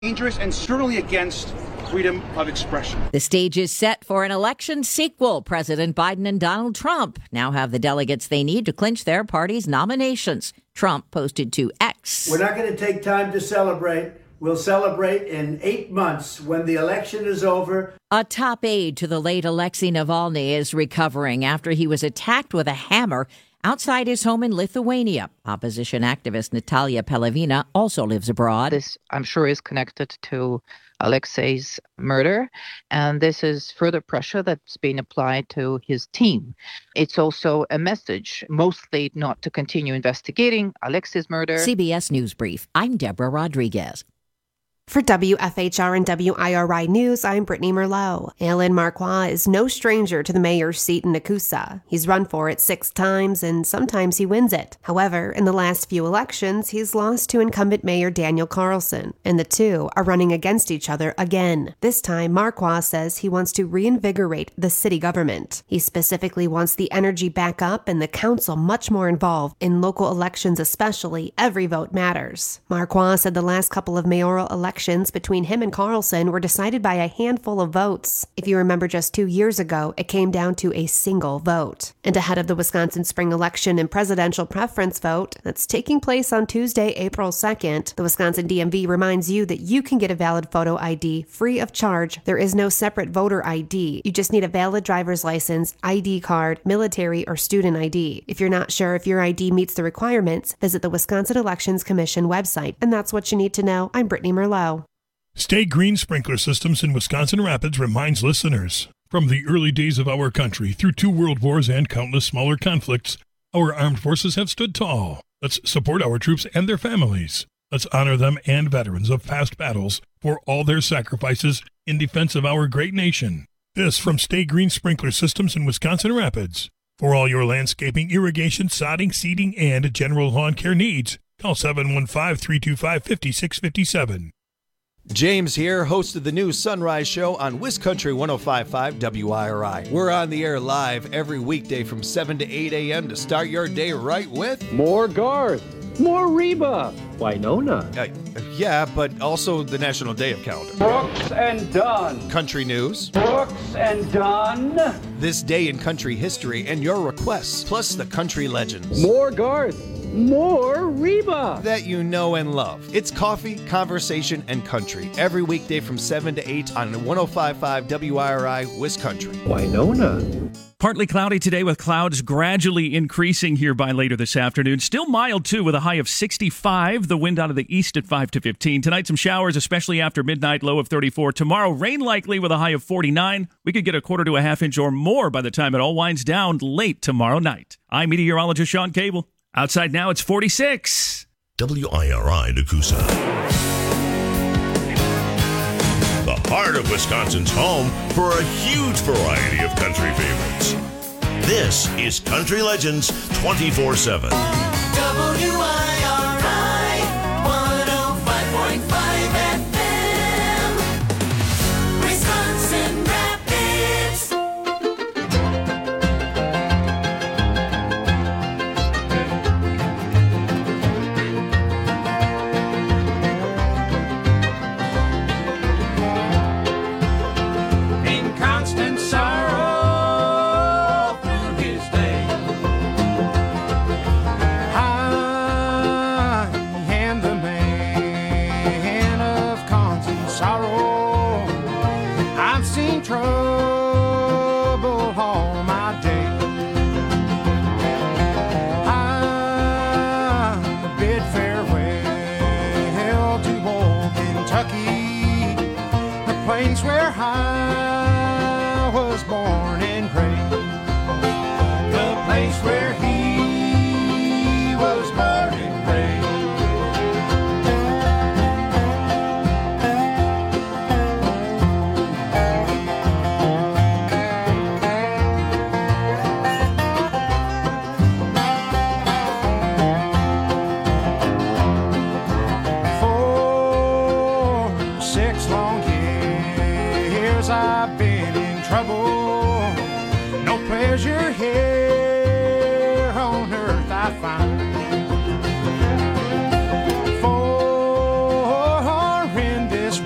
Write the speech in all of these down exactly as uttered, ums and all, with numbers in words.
dangerous and certainly against freedom of expression. The stage is set for an election sequel. President Biden and Donald Trump now have the delegates they need to clinch their party's nominations. Trump posted to X. We're not going to take time to celebrate. We'll celebrate in eight months when the election is over. A top aide to the late Alexei Navalny is recovering after he was attacked with a hammer outside his home in Lithuania. Opposition activist Natalia Pelavina also lives abroad. This, I'm sure, is connected to Alexei's murder, and this is further pressure that's being applied to his team. It's also a message, mostly not to continue investigating Alexei's murder. C B S News Brief. I'm Deborah Rodriguez. For W F H R and W I R I News, I'm Brittany Merlot. Alan Marquardt is no stranger to the mayor's seat in Nakusa. He's run for it six times, and sometimes he wins it. However, in the last few elections, he's lost to incumbent Mayor Daniel Carlson, and the two are running against each other again. This time, Marquardt says he wants to reinvigorate the city government. He specifically wants the energy back up and the council much more involved in local elections, especially. Every vote matters. Marquardt said the last couple of mayoral elections between him and Carlson were decided by a handful of votes. If you remember, just two years ago, it came down to a single vote. And ahead of the Wisconsin spring election and presidential preference vote that's taking place on Tuesday, April second, the Wisconsin D M V reminds you that you can get a valid photo I D free of charge. There is no separate voter I D. You just need a valid driver's license, I D card, military, or student I D. If you're not sure if your I D meets the requirements, visit the Wisconsin Elections Commission website. And that's what you need to know. I'm Brittany Merlot. Stay Green Sprinkler Systems in Wisconsin Rapids reminds listeners, from the early days of our country through two world wars and countless smaller conflicts, our armed forces have stood tall. Let's support our troops and their families. Let's honor them and veterans of past battles for all their sacrifices in defense of our great nation. This from Stay Green Sprinkler Systems in Wisconsin Rapids. For all your landscaping, irrigation, sodding, seeding, and general lawn care needs, call seven one five, three two five, five six five seven. James here, host of the new Sunrise Show on WisCountry one oh five point five W I R I. We're on the air live every weekday from seven to eight a.m. to start your day right with more Garth, more Reba, Winona. Uh, yeah, but also the National Day of Calendar. Brooks and Dunn. Country news. Brooks and Dunn. This day in country history and your requests, plus the country legends. More Garth. More Reba that you know and love. It's coffee, conversation, and country every weekday from seven to eight on one oh five point five W I R I WisCountry. Winona. Partly cloudy today with clouds gradually increasing here by later this afternoon. Still mild, too, with a high of sixty-five. The wind out of the east at five to fifteen. Tonight, some showers, especially after midnight, low of thirty-four. Tomorrow, rain likely with a high of forty-nine. We could get a quarter to a half inch or more by the time it all winds down late tomorrow night. I'm meteorologist Sean Cable. Outside now, it's forty-six. W I R I Nakusa. The heart of Wisconsin's home for a huge variety of country favorites. This is Country Legends twenty-four seven. W I R I one oh five point five F M. Wisconsin Rapids. In constant sorrow through his day, I am the man of constant sorrow. I've seen trouble all my day. I bid farewell to old Kentucky, the place where I was born and raised, the place where he was born and raised. For six long years I've been in trouble. No pleasure here on earth I find. For in this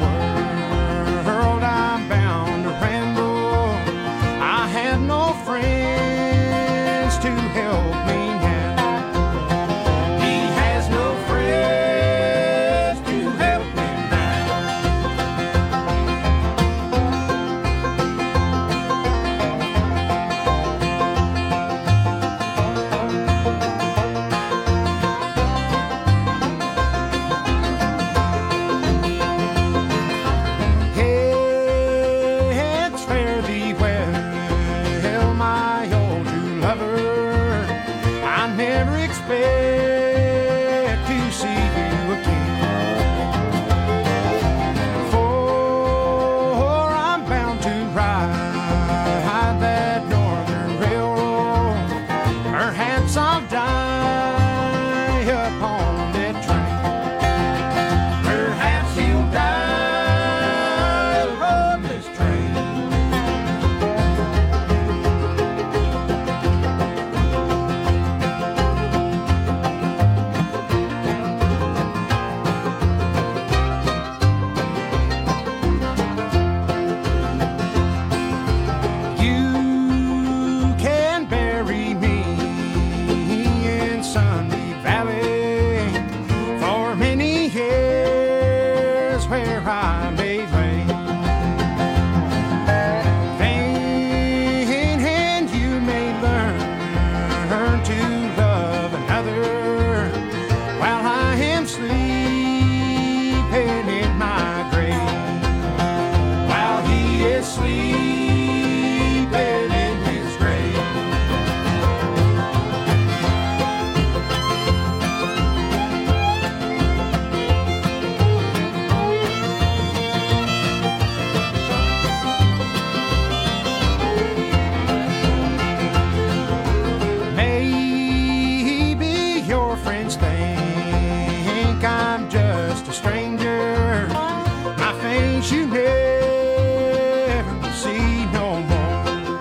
where I may lay. Vain, and you may learn, learn to love another while I am sleeping in my grave. While he is sleeping in his grave. Maybe your friends think I'm just a stranger. My face you never will see no more.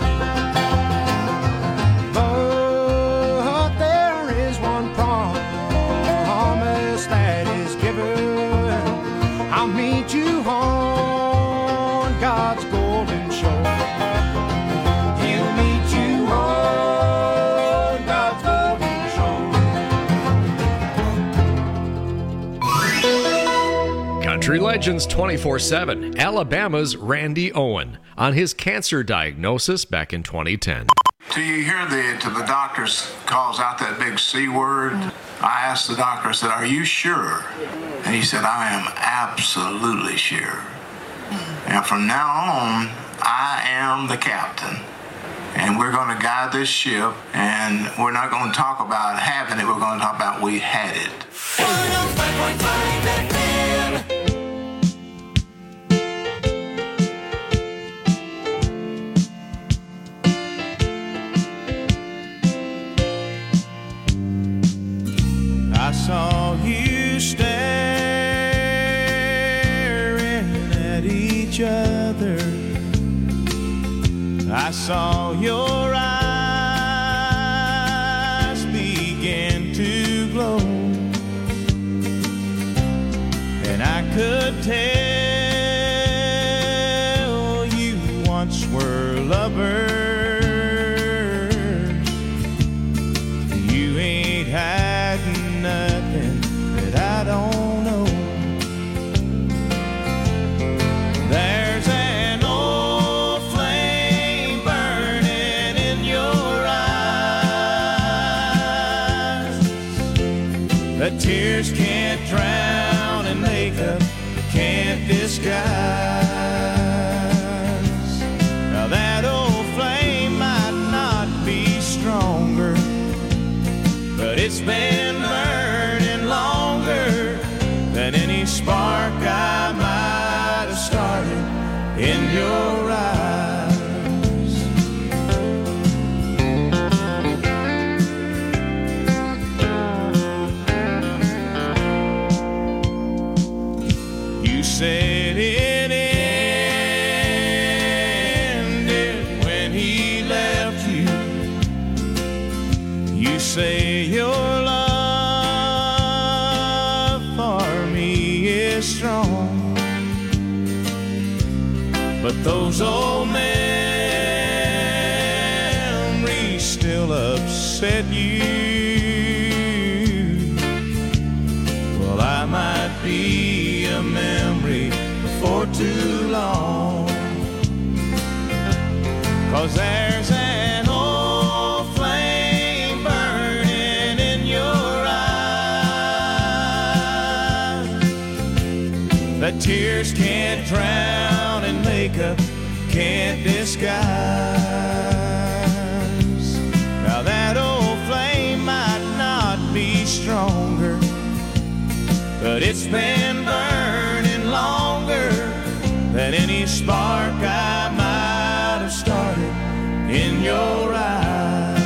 But there is one promise that is given. I'll meet you on God's golden shore. He'll meet you on God's golden shore. Country Legends twenty-four seven, Alabama's Randy Owen on his cancer diagnosis back in twenty ten. Till you hear the, till the doctors calls out that big C word, I asked the doctor, I said, are you sure? And he said, I am absolutely sure. And from now on, I am the captain. And we're going to guide this ship, and we're not going to talk about having it, we're going to talk about we had it. I saw you staring at each other. I saw your eyes begin to glow, and I could tell you once were lovers. You ain't hiding nothing that I don't know. There's an old flame burning in your eyes that tears can't drown and makeup can't disguise. Now that old flame might not be stronger, but it's been burning longer than any spark I might have started in your eyes. You said it ended when he left you. You say your love for me is strong, but those old memories still upset you. Well, I might be a memory for too long, 'cause there's an old flame burning in your eyes that tears can't drown and makeup can't disguise. Now that old flame might not be stronger, but it's been burning longer than any spark I might have started in your eyes.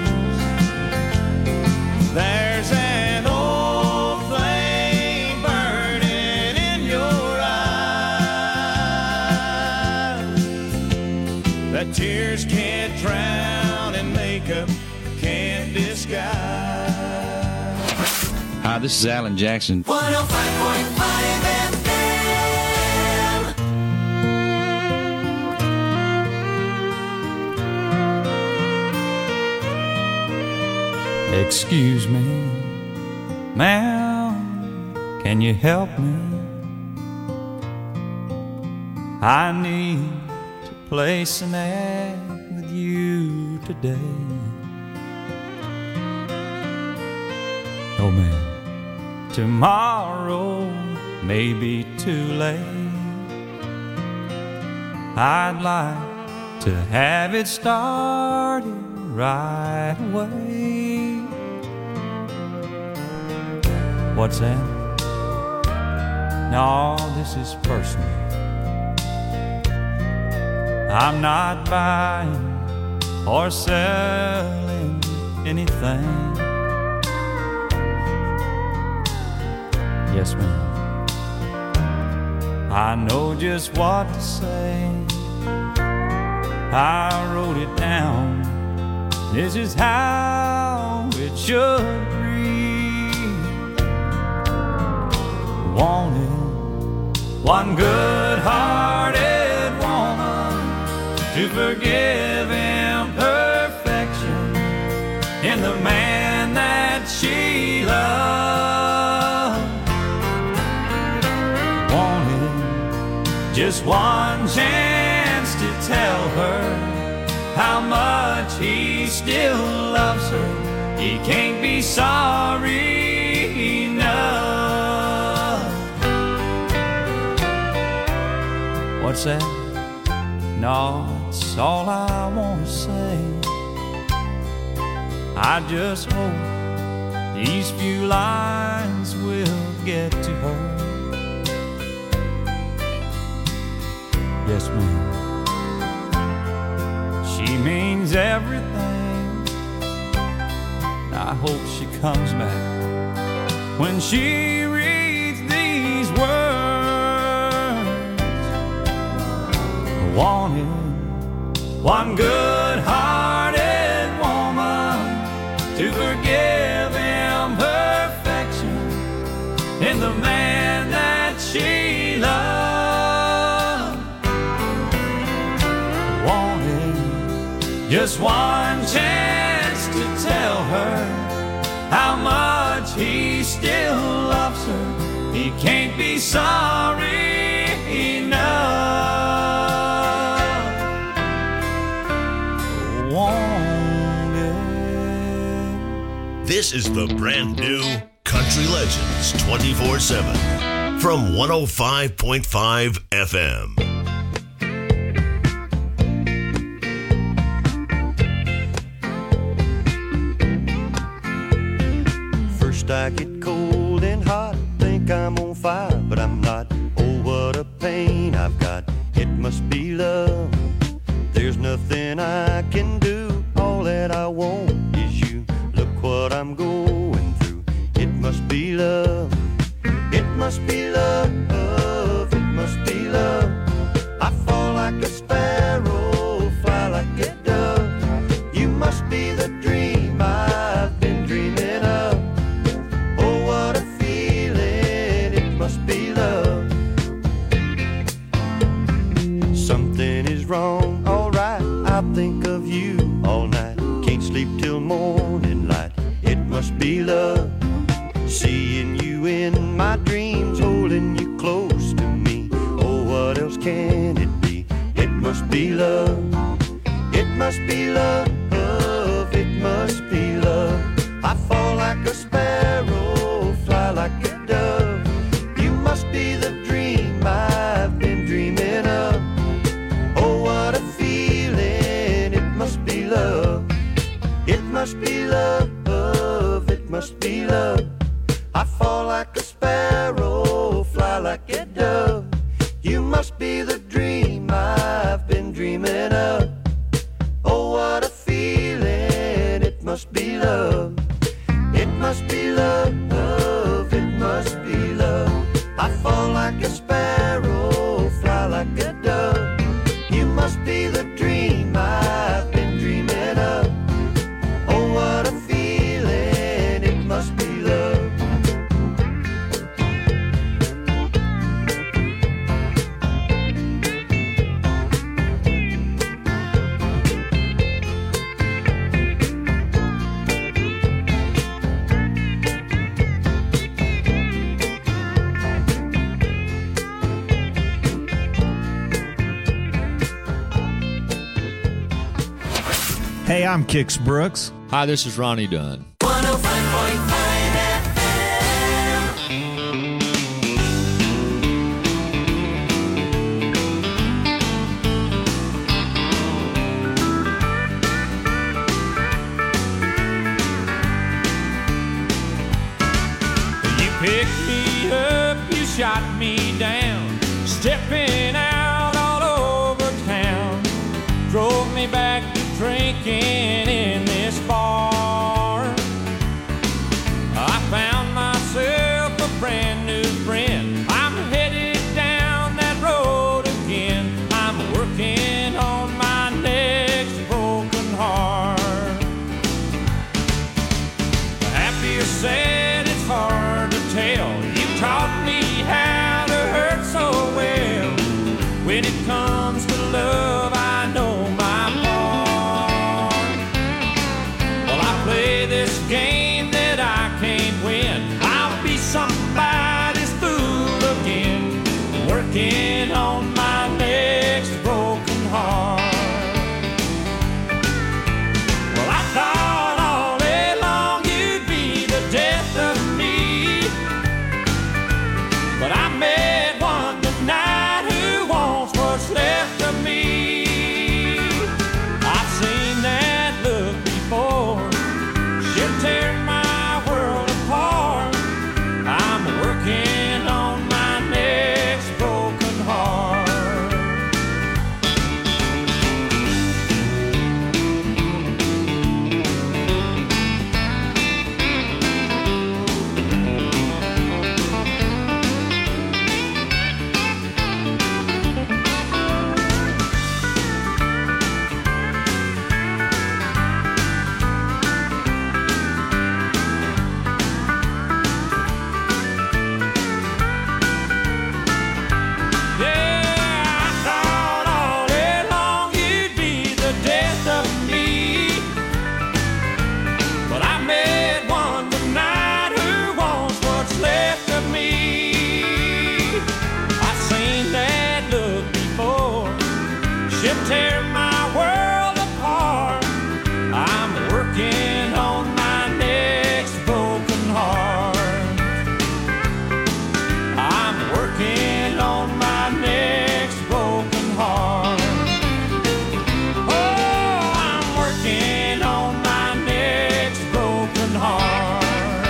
There's an old flame burning in your eyes that tears can't drown and makeup can't disguise. Hi, this is Alan Jackson. one oh five point five F M. Excuse me, ma'am, can you help me? I need to place an ad with you today. Oh man, tomorrow may be too late. I'd like to have it started right away. What's that? No, this is personal. I'm not buying or selling anything. Yes, ma'am. I know just what to say. I wrote it down. This is how it should read. Wanted one good-hearted woman to forgive imperfection in the man that she loved. Wanted just one chance to tell her how much he still loves her. He can't be sorry enough. What's that? No, it's all I want to say. I just hope these few lines will get to her. Yes, ma'am. She means everything. I hope she comes back when she reads these words. Wanted one good-hearted woman to forgive imperfection in the man that she loved. Wanted just one chance to tell her how much he still loves her. He can't be sorry enough. This is the brand new Country Legends twenty-four seven from one oh five point five F M. First I get cold and hot, think I'm on fire, but I'm not. Oh, what a pain I've got. It must be love. There's nothing I can do. All that I want is you. Look what I'm going through. It must be love. It must be love. It must be love. I fall like a sparrow, fly like a dove. You must be the dream I've been dreaming of. Oh, what a feeling. It must be love. Something is wrong, alright. I think of you all night. Can't sleep till morning light. It must be love. Seeing you in my dreams, holding you close to me. Oh, what else can it be? It must be love. It must be love. It must be love. I fall like a sparrow, fly like a dove. You must be the dream I've been dreaming of. Oh, what a feeling. It must be love. It must be love. It must be love. I fall like a sparrow, fly like a dove. You must be the dream I've been dreaming of. Oh, what a feeling. It must be love. It must be love. It must be love. I fall like a sparrow, fly like a dove. You must be the dream I've been dreaming of. Oh, what a feeling. It must be love. Hey, I'm Kix Brooks. Hi, this is Ronnie Dunn. one oh five point five F You picked me up, you shot me down, stepping out all over town, drove me back to drinking in this bar. I found myself a brand new friend. I'm headed down that road again. I'm working on my next broken heart. Happy or sad, it's hard to tell. You taught me how to hurt so well. When it comes to love, I know my part. Well, I play this game that I can't win. I'll be somebody's fool again, working on my next broken heart. Well, I thought all day long you'd be the death of me, but I met one tonight who wants what's left of me. I've seen that look before. She'll tear my world apart. I'm working on my next broken heart. Yeah, I thought all day long you'd be the death of me, but I met one tonight who wants what's left of me. I've seen that look before. She'll tear my world apart. I'm working on my next broken heart. I'm working on my next broken heart. Oh, I'm working on my next broken heart.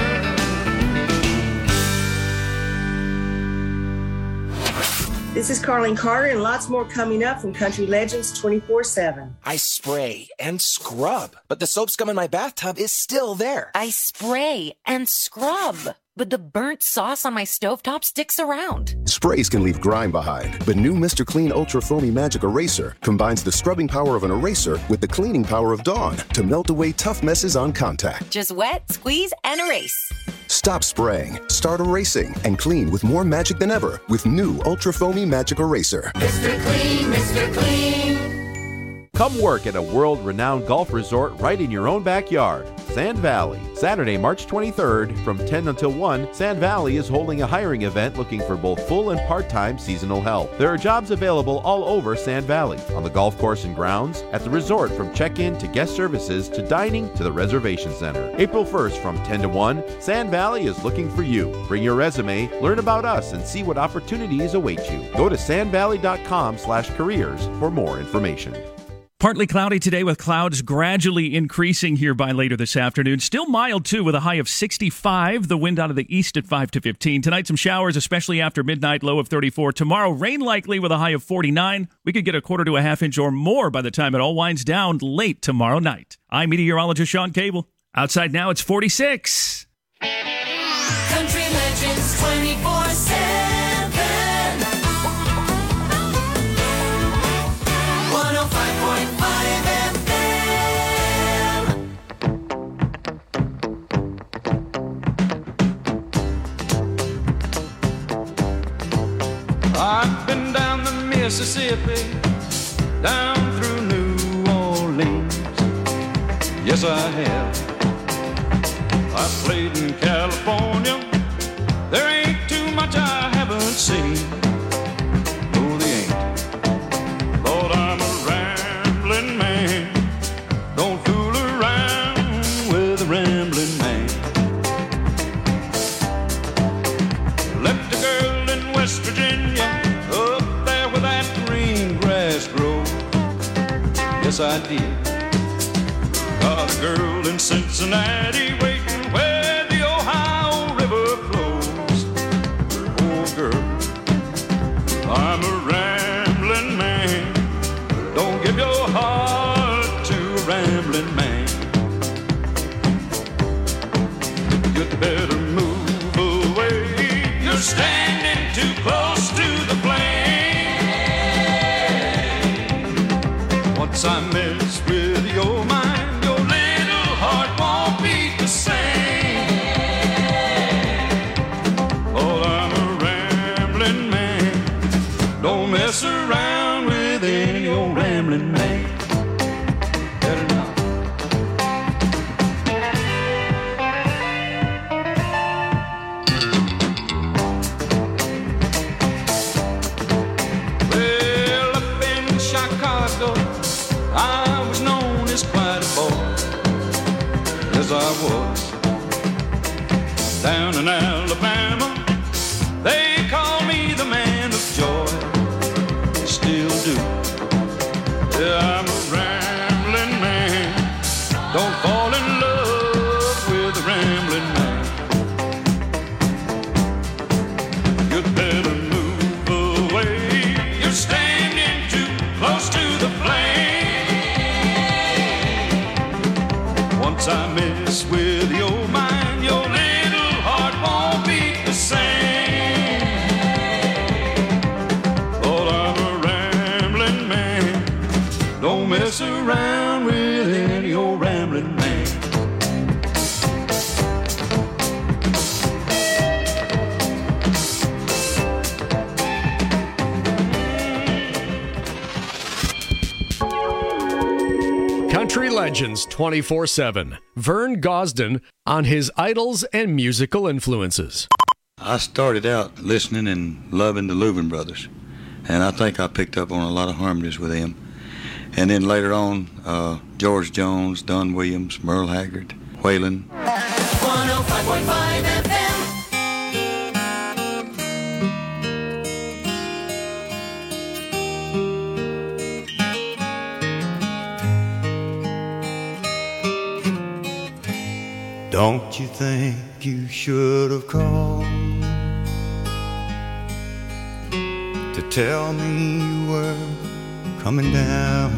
This is Carlene Carter, and lots more coming up from Country Legends twenty-four seven. I spray and scrub, but the soap scum in my bathtub is still there. I spray and scrub, but the burnt sauce on my stovetop sticks around. Sprays can leave grime behind, but new Mister Clean Ultra Foamy Magic Eraser combines the scrubbing power of an eraser with the cleaning power of Dawn to melt away tough messes on contact. Just wet, squeeze, and erase. Stop spraying, start erasing, and clean with more magic than ever with new Ultra Foamy Magic Eraser. Mister Clean, Mister Clean. Come work at a world-renowned golf resort right in your own backyard. Sand Valley. Saturday, March twenty-third, from ten until one, Sand Valley is holding a hiring event looking for both full and part-time seasonal help. There are jobs available all over Sand Valley, on the golf course and grounds, at the resort from check-in to guest services to dining to the reservation center. April first from ten to one, Sand Valley is looking for you. Bring your resume, learn about us, and see what opportunities await you. Go to sandvalley.com slash careers for more information. Partly cloudy today with clouds gradually increasing here by later this afternoon. Still mild, too, with a high of sixty-five. The wind out of the east at five to fifteen. Tonight, some showers, especially after midnight, low of thirty-four. Tomorrow, rain likely with a high of forty-nine. We could get a quarter to a half inch or more by the time it all winds down late tomorrow night. I'm meteorologist Sean Cable. Outside now, it's forty-six. Country Legends twenty-four seven. one oh five point five F M. I've been down the Mississippi, down through New Orleans. Yes, I have. I've played in California. There ain't too much I haven't seen. No, they ain't. Lord, I'm a rambling man. Don't fool yes I did. Got a girl in Cincinnati waiting where the Ohio River flows. Oh girl, I'm a rambling man. Don't give your heart to a rambling man. You'd better move away. You're standing too close to the flame. Once I mess with your mind, your little heart won't beat the same. Oh, I'm a rambling man. Don't mess around with any old rambling man. Better not. Well, up in Chicago, I was known as quite a boy, as I was. Down in Alabama, they call me the man of joy. Still do. Yeah, I'm a rambling man. Don't fall in love with a rambling man. You'd better move away. You're standing too close to the flame. Once I mess with your mind, your little heart won't beat the same. Lord, I'm a rambling man. Don't mess around with any old rambling man. Country Legends twenty-four seven. Vern Gosden on his idols and musical influences. I started out listening and loving the Louvin Brothers, and I think I picked up on a lot of harmonies with them. And then later on, uh, George Jones, Don Williams, Merle Haggard, Waylon. one oh five point five F M. Don't you think you should have called to tell me you were coming down?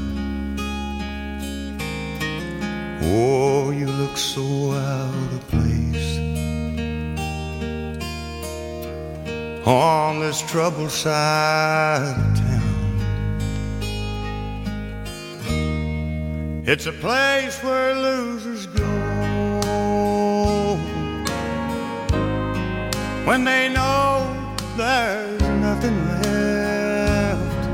Oh, you look so out of place on this troubled side of town. It's a place where losers go when they know there's nothing left.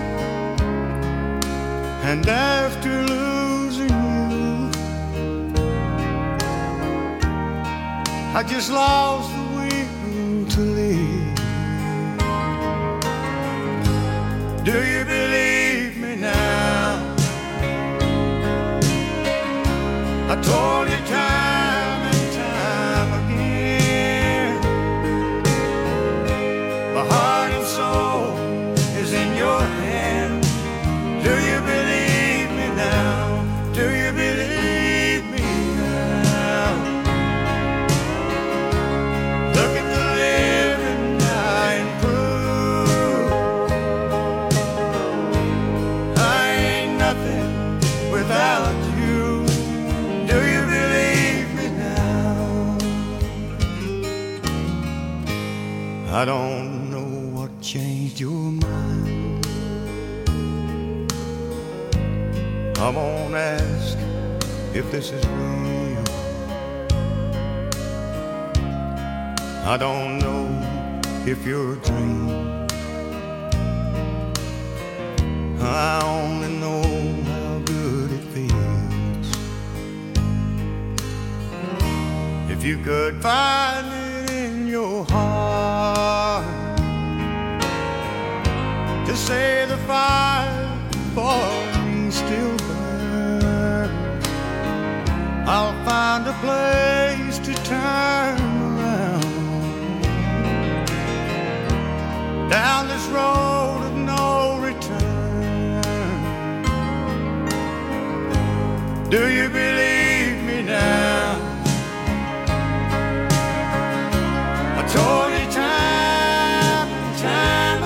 And after losing you, I just lost the will to live. Do you believe me now? I told you time and time again, my heart and soul is in your hand. Do you believe me now? Do you believe me now? Look at the living I improve. I ain't nothing without you. Do you believe me now? I don't know what changed your mind. I won't ask if this is real. I don't know if you're a dream. I only know how good it feels. If you could find it in your heart to say the fire for me still burns, I'll find a place to turn around. Down this road of no return, Do you believe me now? I told you time and time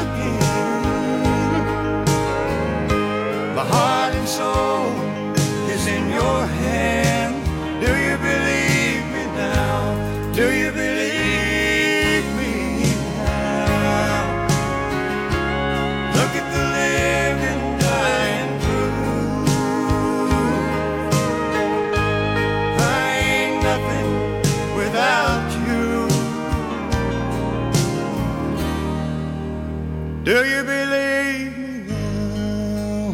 again, my heart and soul is in your hand. Do you believe me now? Do you believe me now? Look at the living dying proof. I ain't nothing without you. Do you believe me now?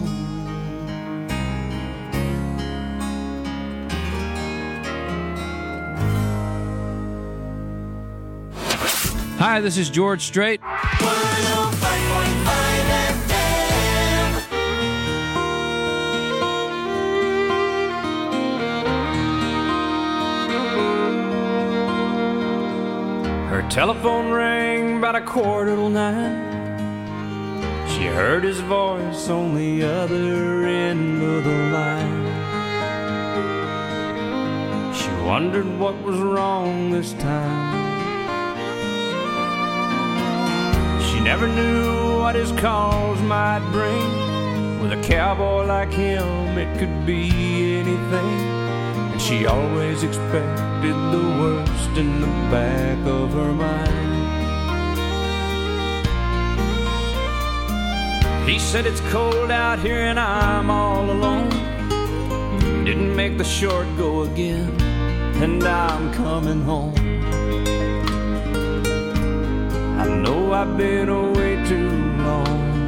Hi, this is George Strait. one oh five point five F M. Her telephone rang about a quarter till nine. She heard his voice on the other end of the line. She wondered what was wrong this time. She never knew what his calls might bring. With a cowboy like him, it could be anything. And she always expected the worst in the back of her mind. He said it's cold out here and I'm all alone. Didn't make the short go again, and I'm coming home. I know I've been away too long.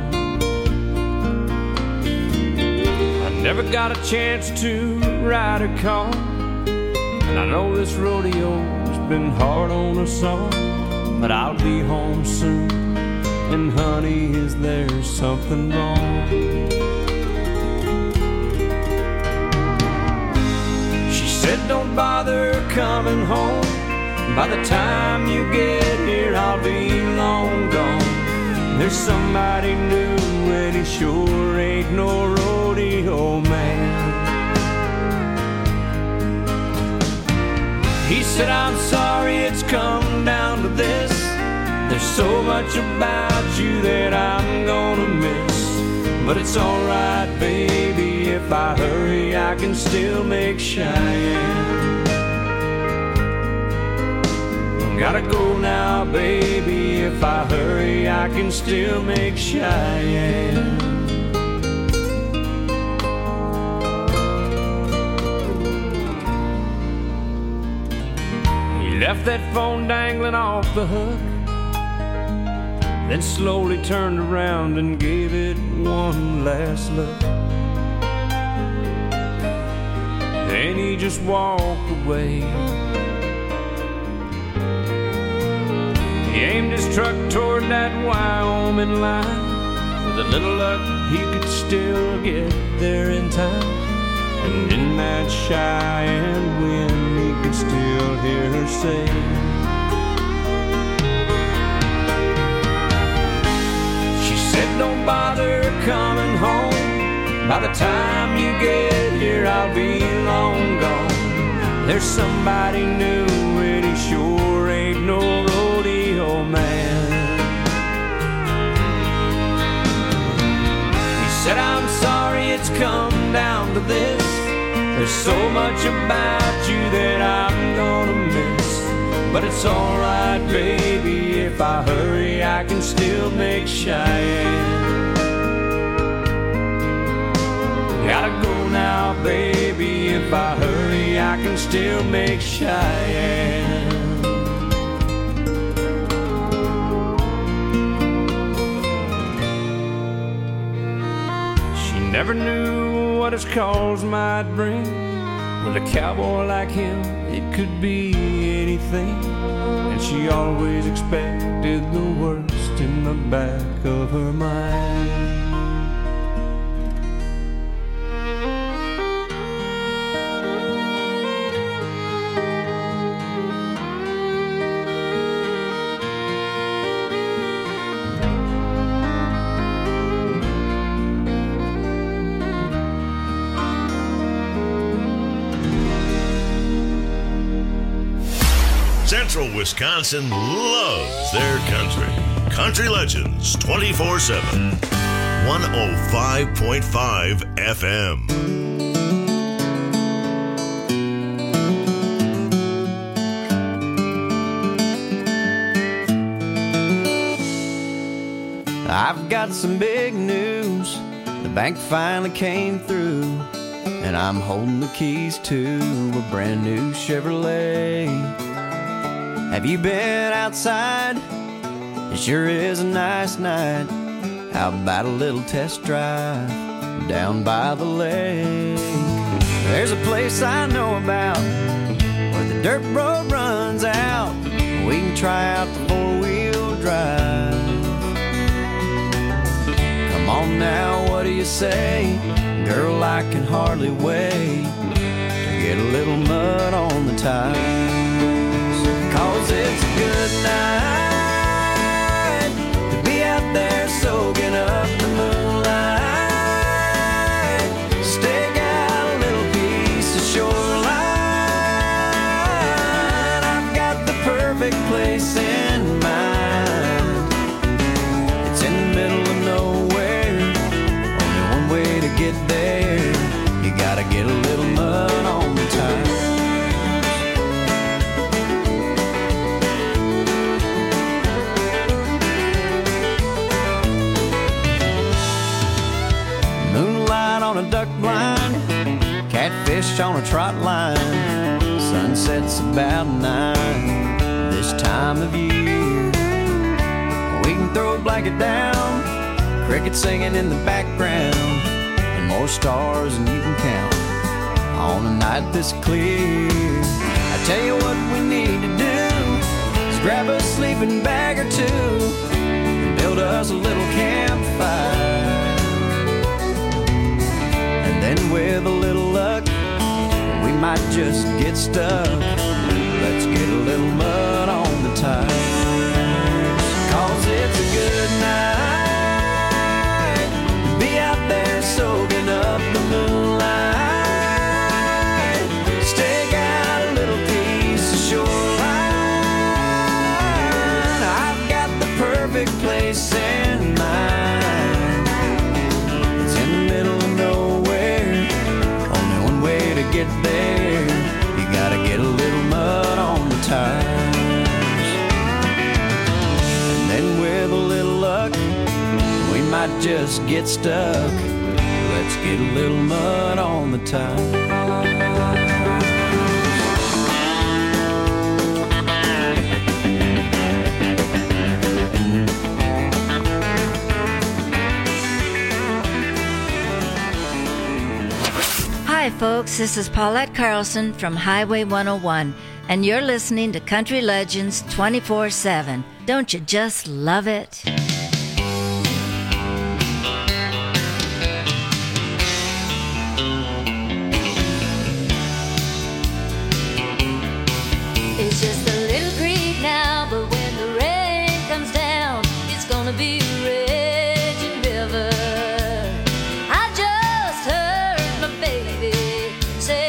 I never got a chance to ride a car, and I know this rodeo's been hard on us all. But I'll be home soon, and honey, is there something wrong? She said don't bother coming home. By the time you get here, I'll be long gone. There's somebody new, and he sure ain't no rodeo man. He said, I'm sorry it's come down to this. There's so much about you that I'm gonna miss. But it's alright, baby, if I hurry, I can still make Cheyenne. Gotta go now, baby, if I hurry, I can still make Cheyenne. He left that phone dangling off the hook, then slowly turned around and gave it one last look. Then he just walked away. He aimed his truck toward that Wyoming line. With a little luck, he could still get there in time. And in that Cheyenne wind, he could still hear her say, she said, don't bother coming home. By the time you get here, I'll be long gone. There's somebody new, and he sure ain't no rodeo man. He said, I'm sorry it's come down to this. There's so much about you that I'm gonna miss. But it's alright, baby, if I hurry, I can still make Cheyenne. Gotta go now, baby, if I hurry, I can still make Cheyenne. She never knew what his calls might bring. With a cowboy like him, it could be anything. And she always expected the worst in the back of her mind. Central Wisconsin loves their country. Country Legends twenty-four seven. one oh five point five F M. I've got some big news. The bank finally came through, and I'm holding the keys to a brand new Chevrolet. Have you been outside? It sure is a nice night. How about a little test drive down by the lake? There's a place I know about where the dirt road runs out. We can try out the four-wheel drive. Come on now, what do you say? Girl, I can hardly wait to get a little mud on the tires. Cause it's a good night to be out there soaking up the moonlight. Stake out a little piece of shoreline. I've got the perfect place in mind. It's in the middle of nowhere, only one way to get there. You gotta get a little mud on the tires. Moonlight on a duck blind, catfish on a trot line. Sunset's about nine this time of year. We can throw a blanket down, crickets singing in the background, and more stars than you can count on a night this clear. I tell you what we need to do is grab a sleeping bag or two and build us a little campfire. And then with a little luck, we might just get stuck. Let's get a little mud on the tires. Cause it's a good night to be out there soaking up the moonlight. Stake out a little piece of shoreline. I've got the perfect place in mind. It's in the middle of nowhere, only one way to get there. You gotta get a little mud on the tires. And then with a little luck, we might just get stuck. Let's get a little mud on the tires. Hi, folks. This is Paulette Carlson from Highway one oh one, and you're listening to Country Legends twenty-four seven. Don't you just love it? It's just a little creek now, but when the rain comes down, it's gonna be a raging river. I just heard my baby say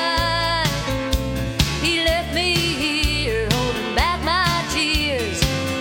goodbye. He left me here holding back my tears.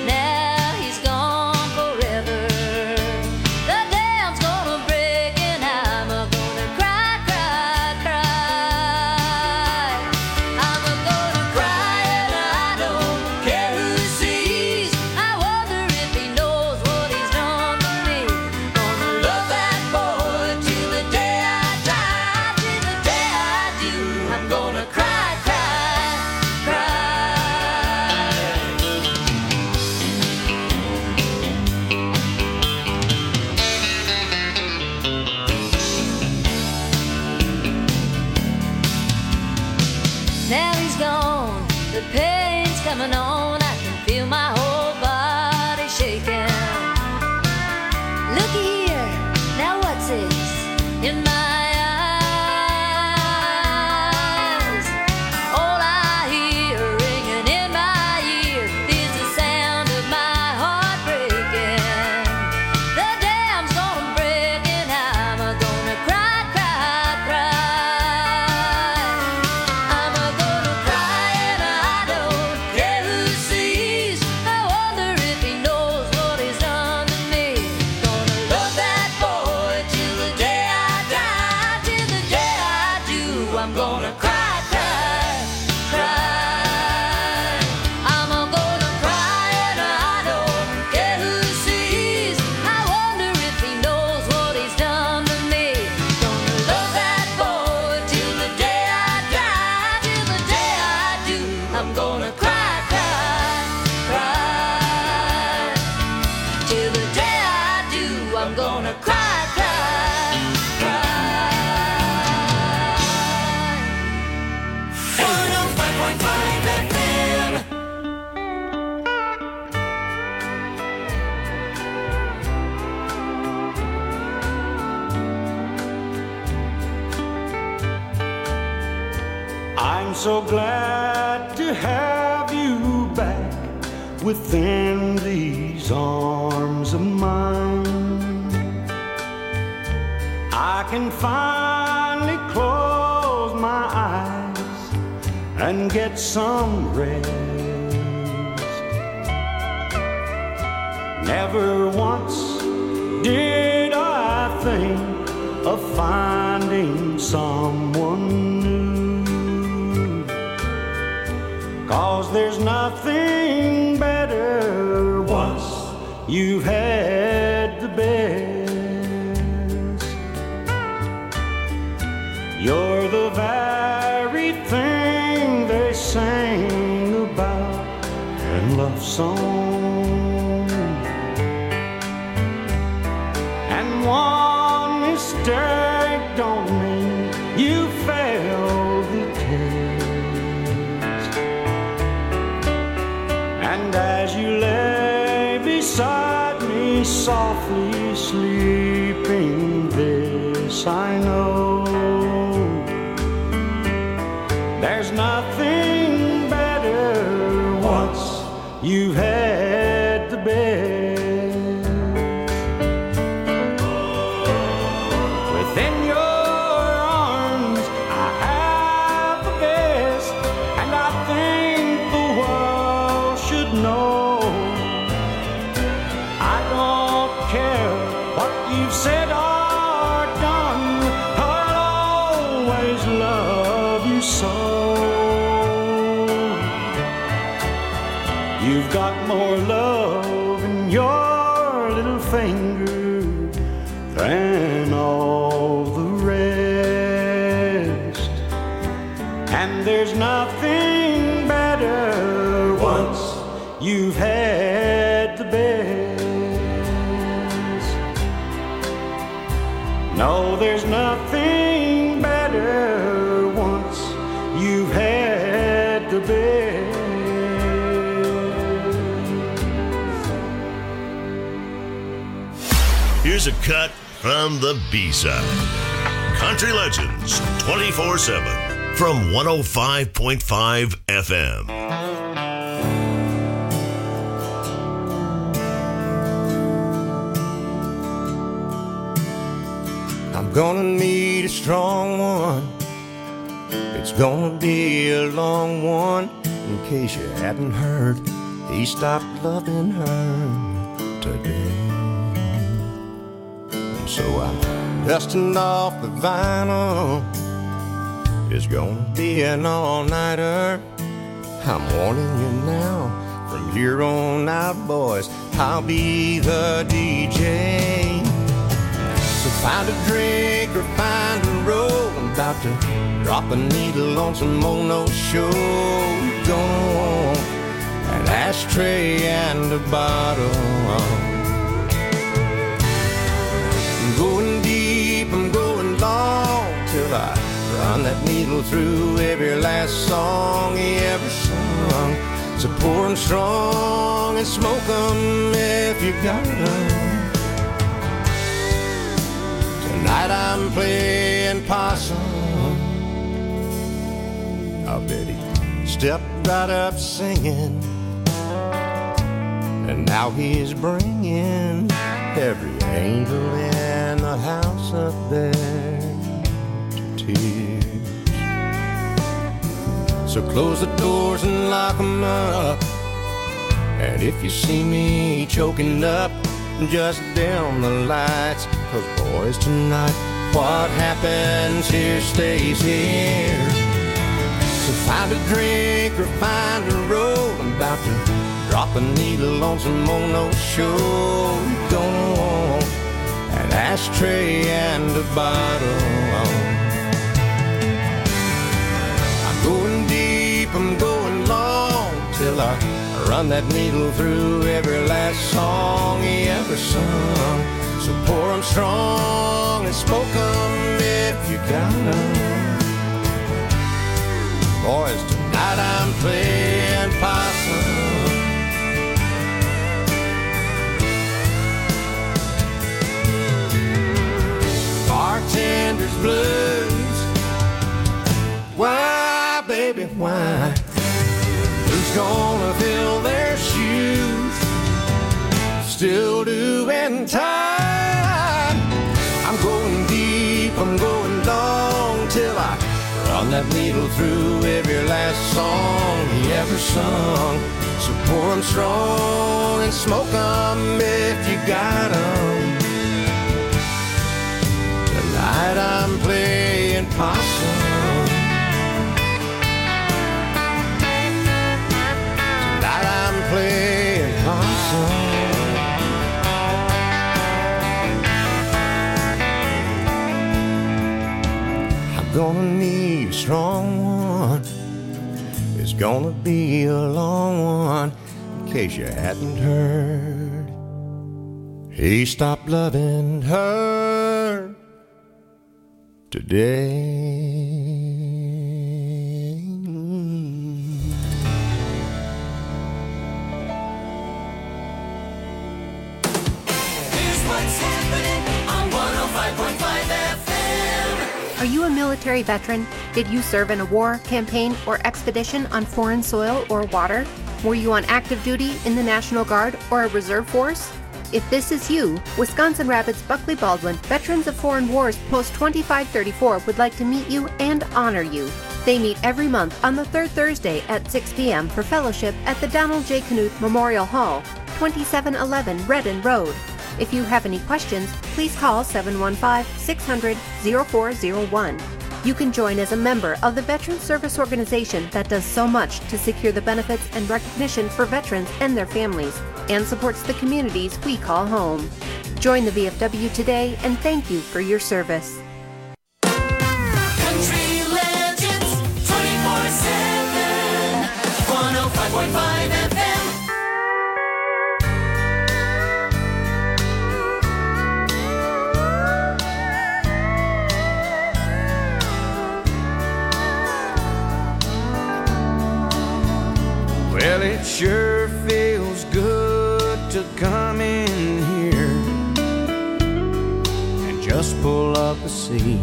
I'm so glad to have you back within these arms of mine. I can finally close my eyes and get some rest. Never once did I think of finding someone new, 'cause there's nothing better once you've had the best. You're the very thing they sang about in love songs, and one mistake don't mean you failed the test. And as you lay beside me softly sleeping, this I know, there's nothing better once you've had the best. Within your arms I have the best, and I think the world should know. I don't care what you've said or done, I'll always love you so. You've got more love in your little finger than all the rest, and there's nothing better once you've had the best. No, there's nothing better once you've had the best. Here's a cut from the B-side. Country Legends twenty-four seven from one oh five point five F M. I'm gonna meet a strong one. It's gonna be a long one. In case you hadn't heard, he stopped loving her today. And so I'm dusting off the vinyl. It's gonna be an all-nighter. I'm warning you now. From here on out, boys, I'll be the D J. So find a drink or find a roll. I'm about to drop a needle on some old no-show. You're gonna want an ashtray and a bottle. I'm going deep, I'm going long, till I run that needle through every last song he ever sung. So pour 'em strong and smoke 'em if you got 'em. Tonight I'm playing possum. I bet he stepped right up singing, and now he's bringing every angel in the house up there to tears. So close the doors and lock 'em up, and if you see me choking up, just dim the lights. 'Cause boys, tonight what happens here stays here. So find a drink or find a roll. I'm about to drop a needle on some old no-show. You're gonna want an ashtray and a bottle. I'm going deep, I'm going long, till I run that needle through every last song he ever sung. So pour 'em strong and smoke 'em if you got 'em. Boys, tonight I'm playing possum. Bartender's blues. Why, baby, gonna fill their shoes, still doing time. I'm going deep, I'm going long, till I run that needle through every last song he ever sung. So pour 'em strong and smoke 'em if you got 'em. Tonight I'm playing possum. Tonight I'm playing possum. I'm gonna need a strong one. It's gonna be a long one, in case you hadn't heard. He stopped loving her today. Here's what's happening on one oh five point five F M. Are you a military veteran? Did you serve in a war, campaign, or expedition on foreign soil or water? Were you on active duty in the National Guard or a reserve force? If this is you, Wisconsin Rapids Buckley Baldwin Veterans of Foreign Wars Post twenty-five thirty-four would like to meet you and honor you. They meet every month on the third Thursday at six p.m. for fellowship at the Donald J. Knuth Memorial Hall, twenty-seven eleven Redden Road. If you have any questions, please call seven one five, six hundred, oh four oh one. You can join as a member of the Veteran Service Organization that does so much to secure the benefits and recognition for veterans and their families, and supports the communities we call home. Join the V F W today, and thank you for your service. Country Legends twenty-four seven, one oh five point five F M. Well, it sure feels good to come in here and just pull up a seat.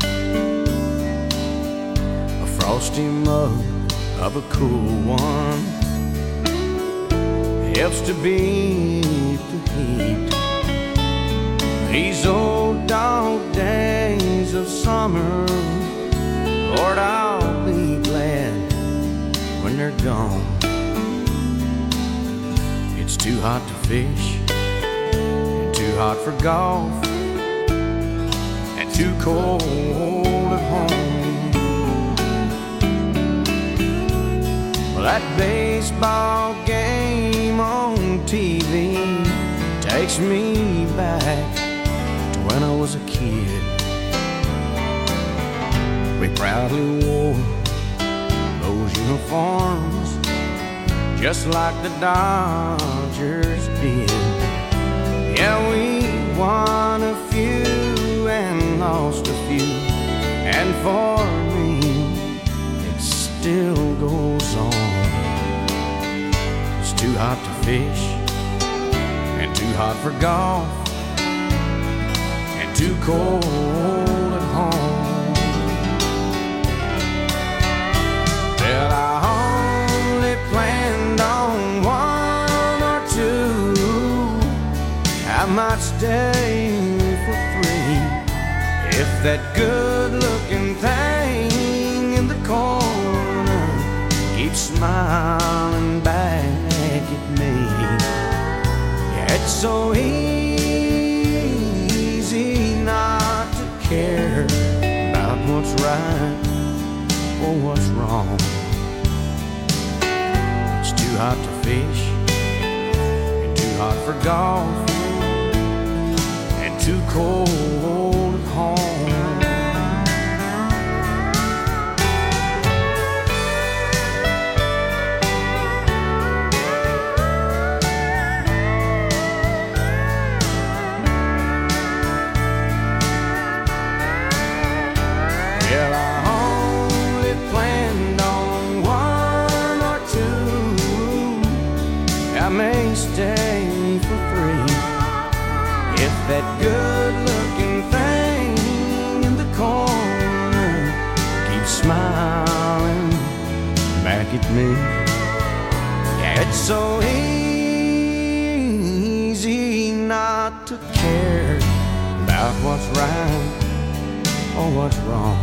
A frosty mug of a cool one helps to beat the heat. These old dog days of summer, Lord, I'll be glad when they're gone. It's too hot to fish, and too hot for golf, and too cold at home. Well, that baseball game on T V takes me back to when I was a kid. We proudly wore those uniforms just like the Dodgers did. Yeah, we won a few and lost a few, and for me, it still goes on. It's too hot to fish, and too hot for golf, and too cold at home. Well, I planned on one or two, I might stay for three, if that good-looking thing in the corner keeps smiling back at me. Yeah, it's so easy not to care about what's right or what's wrong. Too hot to fish, and too hot for golf, and too cold at home. Well, I only planned on one or two, I may stay for three, if that good-looking thing in the corner keeps smiling back at me. so easy not to care about what's right or what's wrong.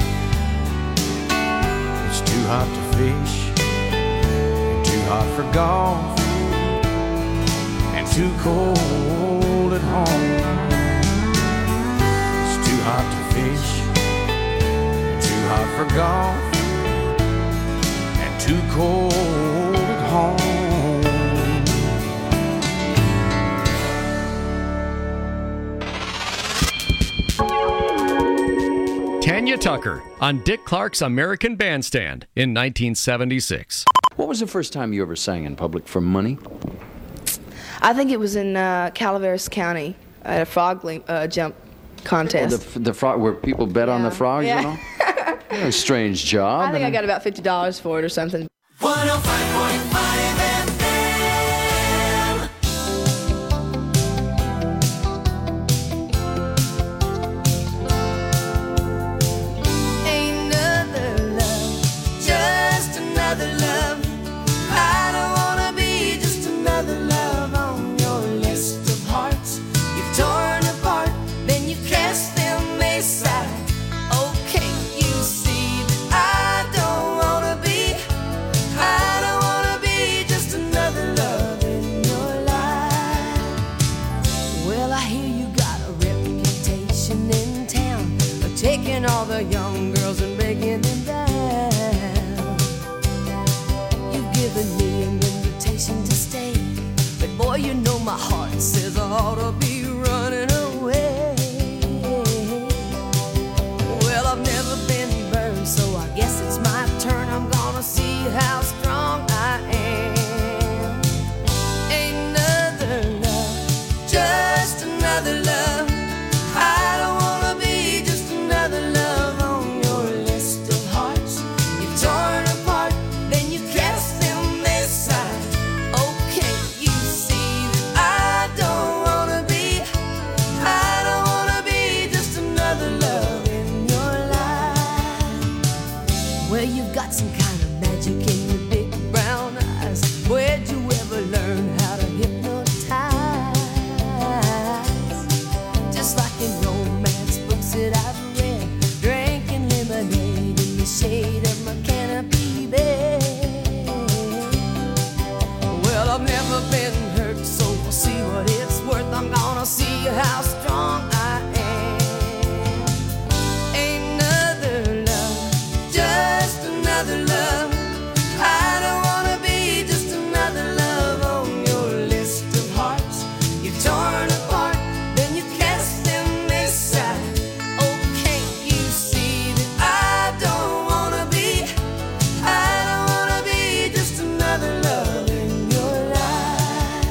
It's too hot to fish, and too hot for golf, and too cold at home. It's too hot to fish, and too hot for golf, and too cold at home. Tanya Tucker on Dick Clark's American Bandstand in nineteen seventy-six. What was the first time you ever sang in public for money? I think it was in uh, Calaveras County at a frog leap, uh, jump contest. Oh, the, the frog, where people bet yeah. on the frogs, yeah. you know? What a strange job. I think I got about fifty dollars for it or something. one oh five point five F M. Another love, just another love. I don't wanna be just another love on your list of hearts you've torn apart, then you cast them aside. Okay, you see that I don't wanna be, I don't wanna be just another love in your life. Well, I hear you got a reputation in town of taking all the young girls and breaking them down. You've given me an invitation to stay, but boy, you know my heart says I ought to be running away. Well, I've never been burned, so I guess it's my turn. I'm gonna see how strong I am. Another love, just another love. I don't wanna be just another love on your list of hearts you've torn apart, then you cast them aside. Okay, you see that I don't wanna be, I don't wanna be just another love in your life. Well, you've got some kind of magic in your big brown eyes. Where'd you ever learn how to hypnotize? Just like in romance books that I've read, drinking lemonade in the shade of my canopy bed. Well, I've never been hurt, so we'll see what it's worth. I'm gonna see how strong I am. Another love, just another love. I don't wanna be just another love on your list of hearts you've torn apart, then you cast them aside. Okay, you see that I don't wanna be, I don't wanna be just another love in your life.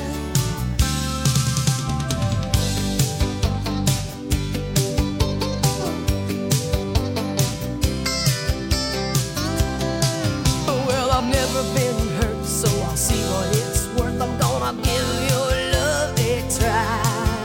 Well, I've never been hurt, so I'll see what it's worth. I'm gonna give your love a try.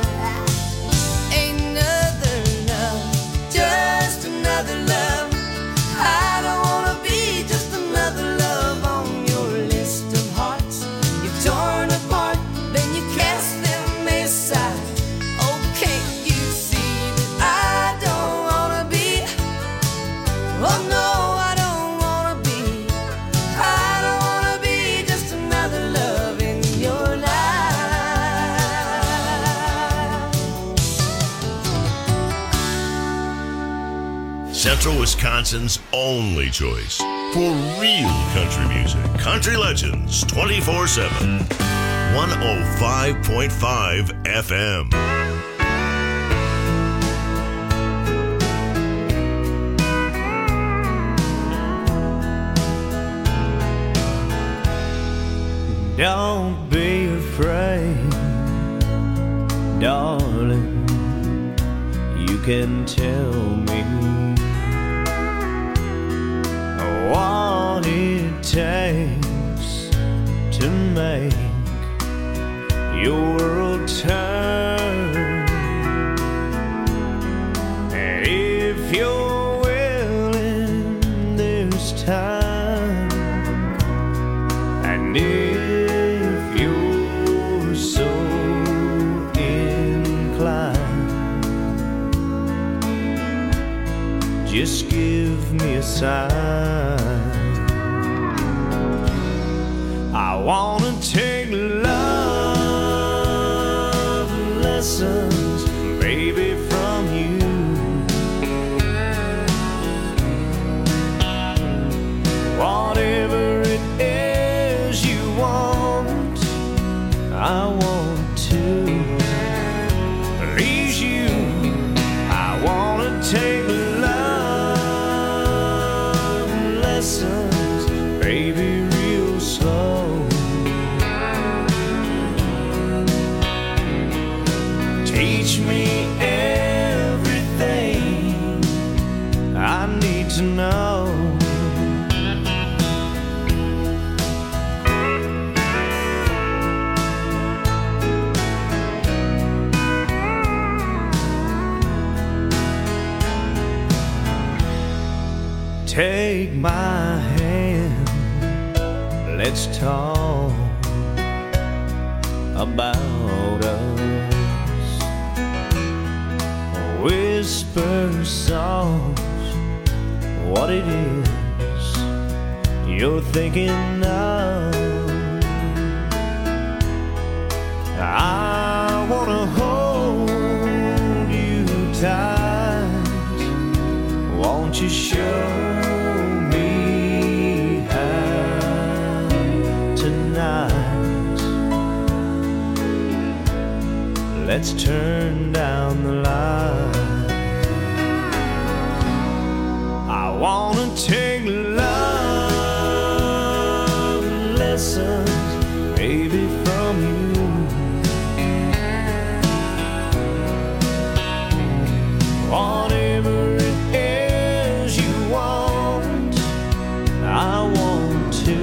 Another love, just another love. I don't wanna be just another love on your list of hearts you've torn apart, then you cast them aside. Okay, you see that I don't wanna be, oh no, I don't wanna be, I don't wanna be just another love in your life. Central Wisconsin's only choice for real country music. Country Legends twenty-four seven. one oh five point five F M. Don't be afraid, darling. You can tell me what it takes to make your world turn. And if you're willing this time, and if just give me a sign. I wanna take love lessons, baby, from you. Whatever it is you want, I want to please you. I wanna take love lessons, baby, real slow. Teach me everything I need to know. Take my hand, let's talk about us. Whisper soft what it is you're thinking of. I wanna hold you tight. Won't you show let's turn down the light. I wanna take love lessons, baby, from you. Whatever it is you want, I want to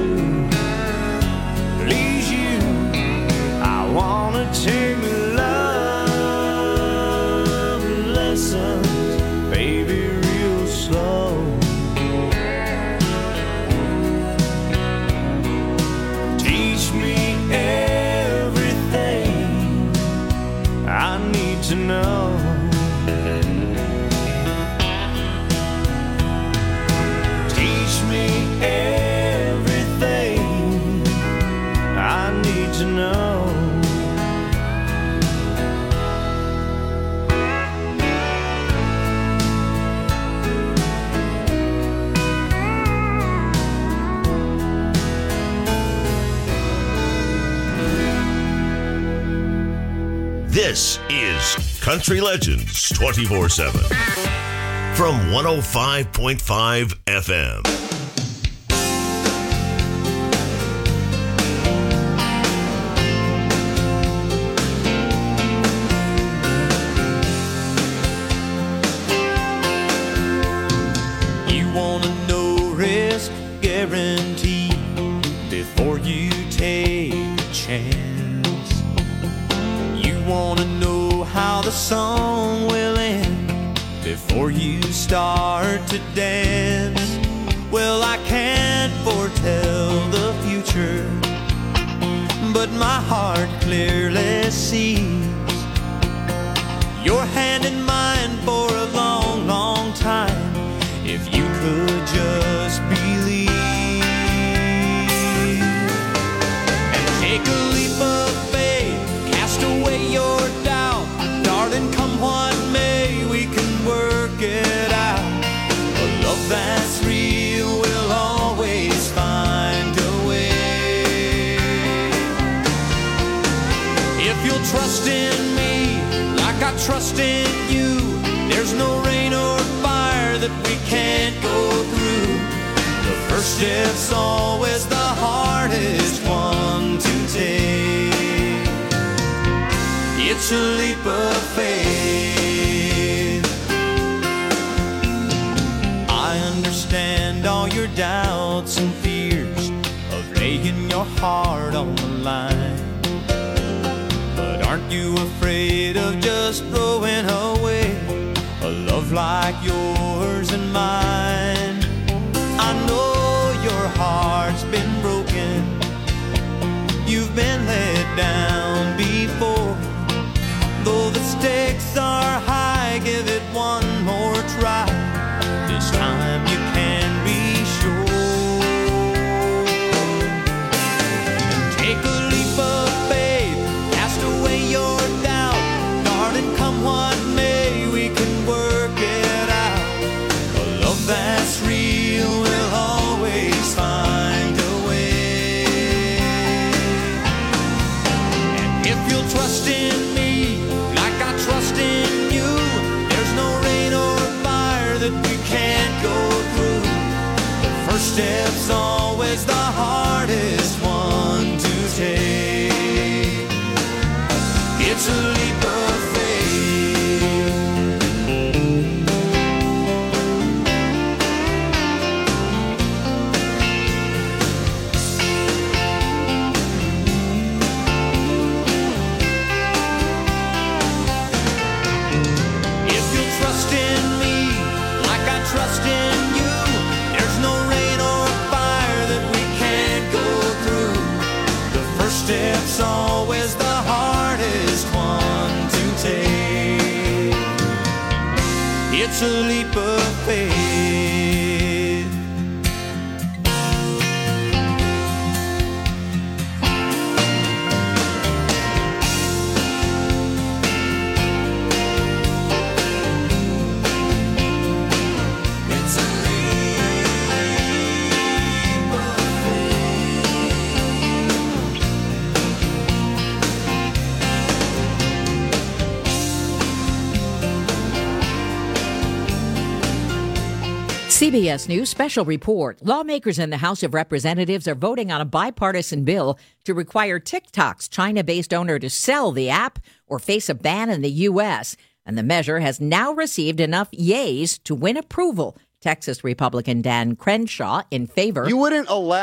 please you. I wanna take baby, real slow. Teach me everything I need to know. Teach me everything I need to know. This is Country Legends twenty-four seven from one oh five point five F M. You want to know risk guarantee before you take a chance. Wanna know how the song will end before you start to dance. Well, I can't foretell the future, but my heart clearly sees your hand in mine for a long, long time. If you could just believe and take a leap of faith, cast away your doubt, darling, come what may, we can work it out. A love that's real will always find a way. If you'll trust in me like I trust in you, there's no rain or fire that we can't go through. The first step's always the hardest one to take. It's a leap of faith. I understand all your doubts and fears of laying your heart on the line. But aren't you afraid of just throwing away a love like yours and mine? I know your heart's been broken, you've been let down before. Though the stakes are high, give it one more try. This It's a leap of faith. C B S News special report. Lawmakers in the House of Representatives are voting on a bipartisan bill to require TikTok's China-based owner to sell the app or face a ban in the U S. And the measure has now received enough yays to win approval. Texas Republican Dan Crenshaw in favor. You wouldn't allow